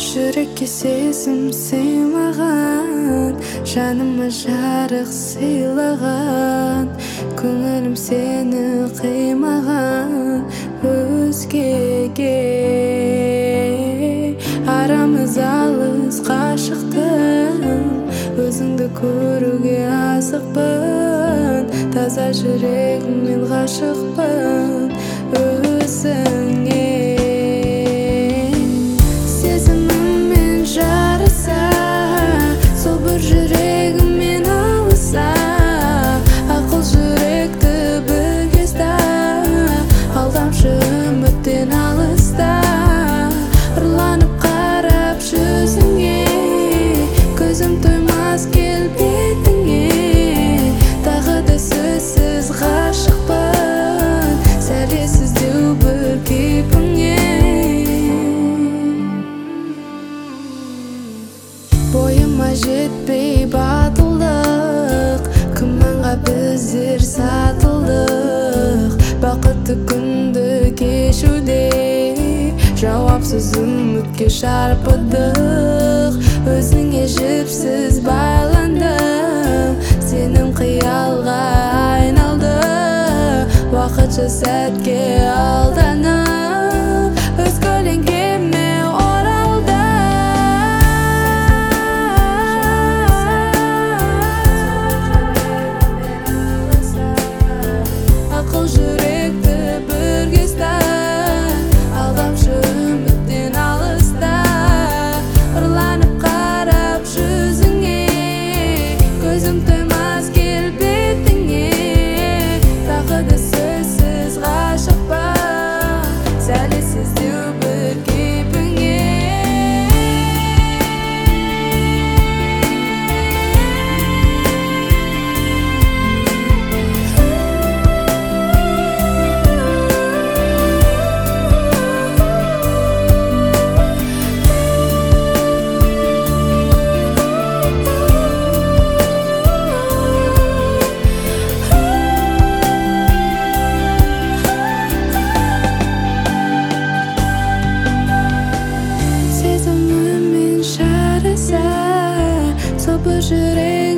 жүрекке сезім сыйлаған, жаныма жарық сыйлаған, көңілім сені қимаған өзгеге. Арамыз алыс қашықтың, өзіңді көруге асықпын, таза жүрегіммен ғашықпын өзіңе. Сезіміммен жарыса, сол бір жүрегіммен алыса, ақыл жүректі бірге ұста, алдамшы үміттен алыста. Ұрланып қарап жүзіңе, көзім тоймас келбетіңе, тағы да сөзсіз ғашықпын, сәлесіздеу бір кейпіңе. Бойыма жетпей батылдық, күмәнға біздер сатылдық, бақытты күнді кешуде жауапсыз үмітке шарпыдық. Өзіңе жіпсіз байландым, сенің қиялға айналды, уақытша сәтке алданып, өз көлеңкеме оралды. Ақыл жүректі бірге ұста, алдамшы үміттен алыста. Ұрланып қарап жүзіңе, көзім тоймас келбетіңе, тағы да сөзсіз ғашықпын, сәлесіздеу бір кейпіңе. Сезіміммен жарыса, сол бір жүрек